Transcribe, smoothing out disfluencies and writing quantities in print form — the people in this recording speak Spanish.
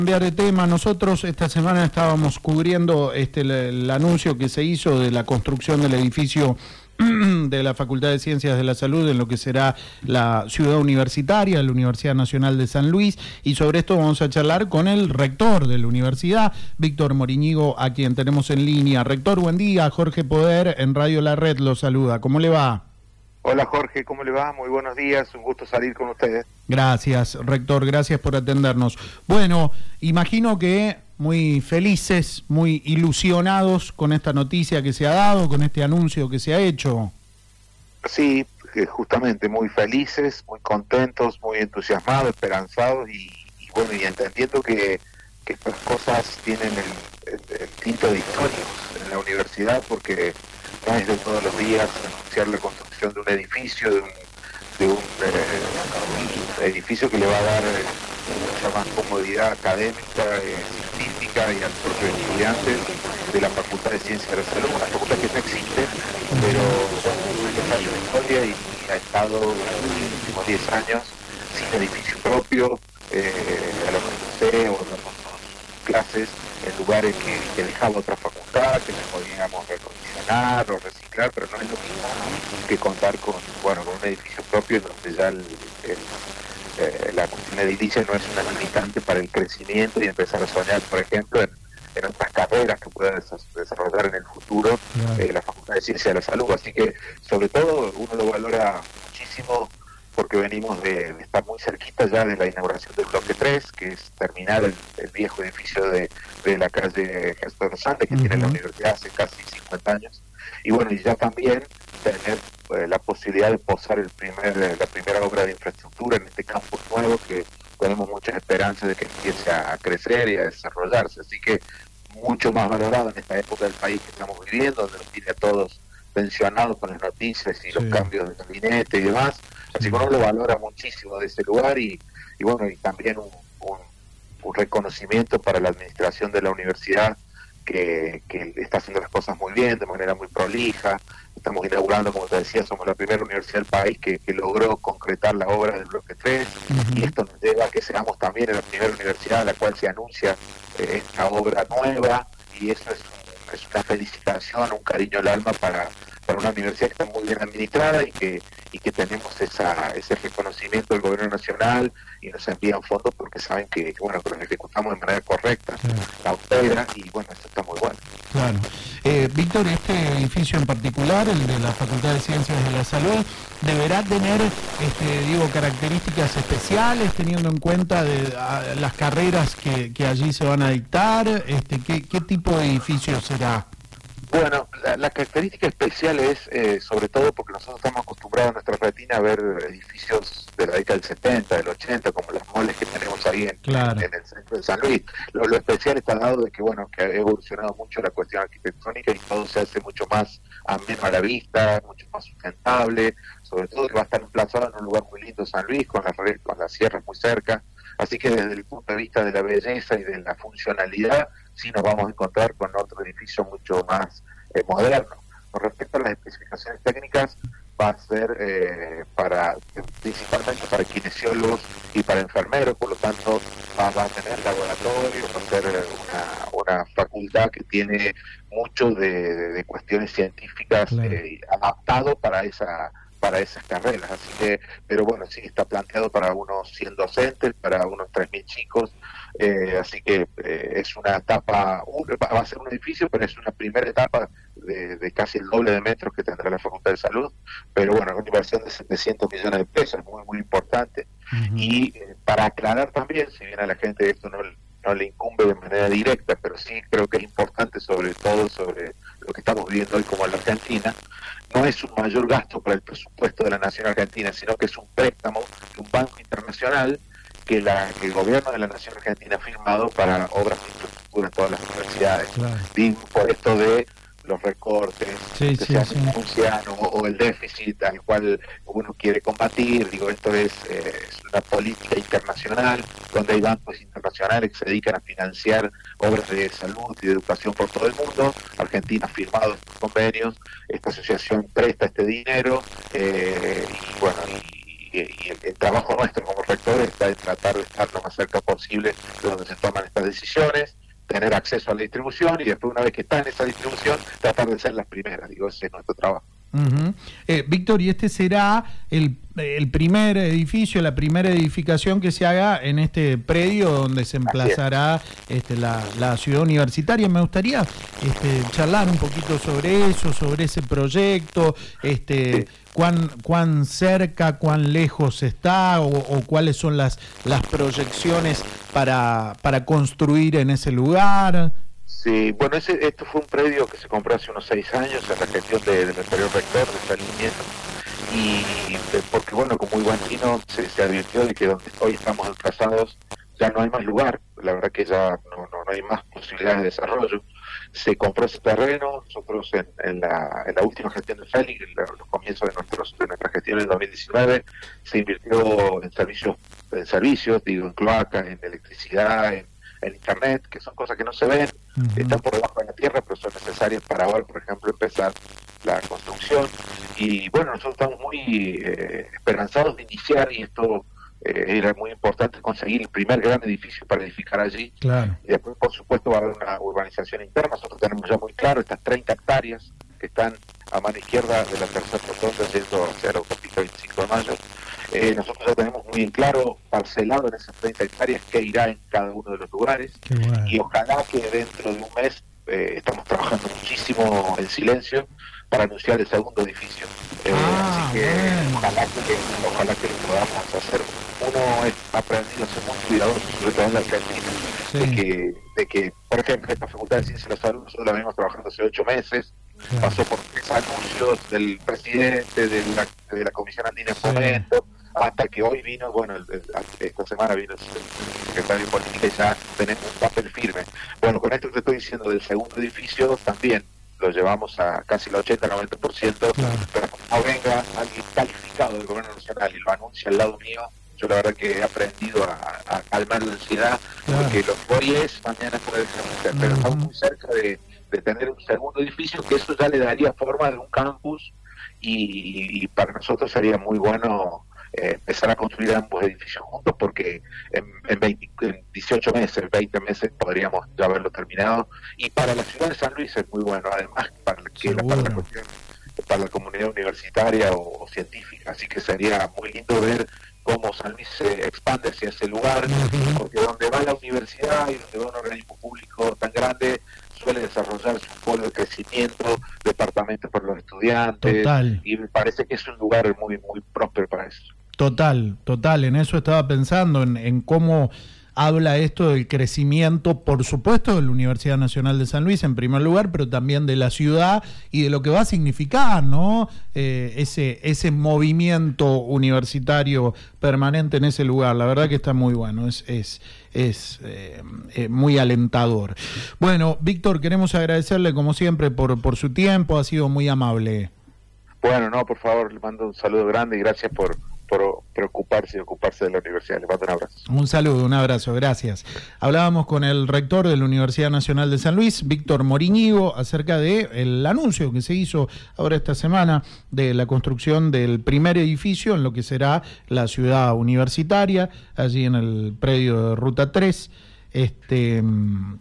Cambiar de tema, nosotros esta semana estábamos cubriendo el anuncio que se hizo de la construcción del edificio de la Facultad de Ciencias de la Salud en lo que será la ciudad universitaria, la Universidad Nacional de San Luis, y sobre esto vamos a charlar con el rector de la universidad, Víctor Moriñigo, a quien tenemos en línea. Rector, buen día. Jorge Poder en Radio La Red lo saluda. ¿Cómo le va? Hola Jorge, ¿cómo le va? Muy buenos días, un gusto salir con ustedes. Gracias, rector, gracias por atendernos. Bueno, imagino que muy felices, muy ilusionados con esta noticia que se ha dado, con este anuncio que se ha hecho. Sí, justamente muy felices, muy contentos, muy entusiasmados, esperanzados y bueno, y entendiendo que estas cosas tienen el tinte de historia en la universidad, porque no es de todos los días anunciar la construcción de un edificio, de un edificio que le va a dar mucha más comodidad académica, científica y al propio estudiante de la Facultad de Ciencias de la Salud, una facultad que no existe, pero bueno, es una historia y ha estado en los últimos 10 años sin edificio propio, a lo que sé, o clases en lugares que dejaba otra facultad, que nos podíamos recondicionar o reciclar, pero no es lo mismo que contar con un edificio propio en donde ya la cuestión edilicia no es una limitante para el crecimiento y empezar a soñar, por ejemplo, en otras carreras que pueda desarrollar en el futuro la Facultad de Ciencias de la Salud. Así que, sobre todo, uno lo valora muchísimo porque venimos de estar muy cerquita ya de la inauguración del bloque 3, que es terminar el viejo edificio de la calle Gestor Sande, que tiene la universidad hace casi 50 años. Y bueno, y ya también tener la posibilidad de posar la primera obra de infraestructura en este campus nuevo, que tenemos muchas esperanzas de que empiece a crecer y a desarrollarse. Así que mucho más valorado en esta época del país que estamos viviendo, donde nos tiene a todos pensionados con las noticias y los cambios de gabinete y demás. Así que uno lo valora muchísimo de ese lugar y bueno, y también un reconocimiento para la administración de la universidad que está haciendo las cosas muy bien, de manera muy prolija. Estamos inaugurando, como te decía, somos la primera universidad del país que logró concretar la obra del bloque 3 y esto nos lleva a que seamos también la primera universidad a la cual se anuncia esta obra nueva, y eso es una felicitación, un cariño al alma para una universidad que está muy bien administrada y que tenemos ese reconocimiento del gobierno nacional y nos envían fondos porque saben que los ejecutamos de manera correcta, austera, y bueno, esto está muy bueno. Claro. Víctor, este edificio en particular, el de la Facultad de Ciencias de la Salud, deberá tener, características especiales, teniendo en cuenta las carreras que allí se van a dictar. ¿Qué tipo de edificio será? Bueno, la característica especial es, sobre todo porque nosotros estamos acostumbrados en nuestra retina a ver edificios de la década del 70, del 80, como las moles que tenemos ahí en el centro de San Luis. Lo especial está dado de que ha evolucionado mucho la cuestión arquitectónica y todo se hace mucho más ameno a la vista, mucho más sustentable, sobre todo que va a estar emplazado en un lugar muy lindo, San Luis, con las sierras muy cerca. Así que desde el punto de vista de la belleza y de la funcionalidad, sí nos vamos a encontrar con otro edificio mucho más moderno. Con respecto a las especificaciones técnicas, va a ser principalmente para kinesiólogos y para enfermeros, por lo tanto va a tener laboratorio, va a ser una facultad que tiene mucho de cuestiones científicas adaptado para esas carreras, así que, pero bueno, sí está planteado para unos 100 docentes, para unos 3.000 chicos, así que es una etapa, va a ser un edificio, pero es una primera etapa de casi el doble de metros que tendrá la Facultad de Salud, pero bueno, una inversión de 700 millones de pesos, muy, muy importante. Y para aclarar también, si bien a la gente esto no le incumbe de manera directa, pero sí creo que es importante, sobre todo sobre lo que estamos viviendo hoy como en la Argentina, no es un mayor gasto para el presupuesto de la Nación Argentina, sino que es un préstamo de un banco internacional que el gobierno de la Nación Argentina ha firmado para obras de infraestructura en todas las universidades. Por esto de los recortes que se anuncian o el déficit al cual uno quiere combatir. Esto es una política internacional donde hay bancos internacionales que se dedican a financiar obras de salud y de educación por todo el mundo. Argentina ha firmado estos convenios, esta asociación presta este dinero y el trabajo nuestro como rector está en tratar de estar lo más cerca posible de donde se toman estas decisiones, tener acceso a la distribución y después, una vez que está en esa distribución, tratar de ser las primeras. Digo, ese es nuestro trabajo. Víctor, ¿y este será el primer edificio, la primera edificación que se haga en este predio donde se emplazará la ciudad universitaria? Me gustaría charlar un poquito sobre eso, sobre ese proyecto, Sí. cuán cerca, cuán lejos está o cuáles son las proyecciones para construir en ese lugar. Sí, bueno, esto fue un predio que se compró hace unos 6 años en la gestión del anterior rector, de Sarmiento, porque, bueno, como muy buen chino, se advirtió de que donde hoy estamos emplazados ya no hay más lugar, la verdad que ya no hay más posibilidades de desarrollo. Se compró ese terreno, nosotros en la última gestión de Félix, en los comienzos de nuestra gestión en 2019, se invirtió en servicios, digo, en cloacas, en electricidad, en internet, que son cosas que no se ven, están por debajo de la tierra, pero son necesarias para ahora, por ejemplo, empezar la construcción. Y bueno, nosotros estamos muy esperanzados de iniciar, y esto era muy importante, conseguir el primer gran edificio para edificar allí. Claro. Y después, por supuesto, va a haber una urbanización interna. Nosotros tenemos ya muy claro estas 30 hectáreas que están a mano izquierda de la tercera rotonda, yendo hacia la autopista 25 de Mayo. Nosotros ya tenemos muy en claro, parcelado en esas 30 hectáreas, qué irá en cada uno de los lugares. Bueno. Y ojalá que dentro de un mes, estamos trabajando muchísimo en silencio para anunciar el segundo edificio. Así que bueno. ojalá que lo podamos hacer. Uno ha aprendido a ser muy cuidadoso, sobre todo en la Argentina, sí. de que, por ejemplo, esta Facultad de Ciencias de la Salud, nosotros la venimos trabajando hace 8 meses, claro. Pasó por 3 anuncios del presidente, de la Comisión Andina en Fomento, hasta que hoy vino, bueno, esta semana vino el secretario de Política y ya tenemos un papel firme. Bueno, con esto que te estoy diciendo del segundo edificio, también lo llevamos a casi el 80-90%, claro. Pero cuando venga alguien calificado del gobierno nacional y lo anuncia al lado mío, yo la verdad que he aprendido a calmar la ansiedad, claro. Porque lo que hoy es, mañana puede ser, pero estamos muy cerca de tener un segundo edificio, que eso ya le daría forma de un campus, y para nosotros sería muy bueno empezar a construir ambos edificios juntos, porque en 18 meses, 20 meses podríamos ya haberlo terminado, y para la ciudad de San Luis es muy bueno, además para la comunidad universitaria o científica, así que sería muy lindo ver cómo San Luis se expande hacia ese lugar, porque donde va la universidad y donde va un organismo público tan grande, suele desarrollarse un polo de crecimiento, departamentos para los estudiantes. Total. Y me parece que es un lugar muy próspero para eso. Total, en eso estaba pensando, en cómo habla esto del crecimiento, por supuesto, de la Universidad Nacional de San Luis en primer lugar, pero también de la ciudad y de lo que va a significar, ¿no? Ese movimiento universitario permanente en ese lugar. La verdad que está muy bueno, es muy alentador. Bueno, Víctor, queremos agradecerle como siempre por su tiempo, ha sido muy amable. Bueno, no, por favor, le mando un saludo grande y gracias por preocuparse y ocuparse de la universidad. Le mando un abrazo. Un saludo, un abrazo, gracias. Hablábamos con el rector de la Universidad Nacional de San Luis, Víctor Moríñigo, acerca del anuncio que se hizo ahora esta semana de la construcción del primer edificio en lo que será la ciudad universitaria, allí en el predio de Ruta 3.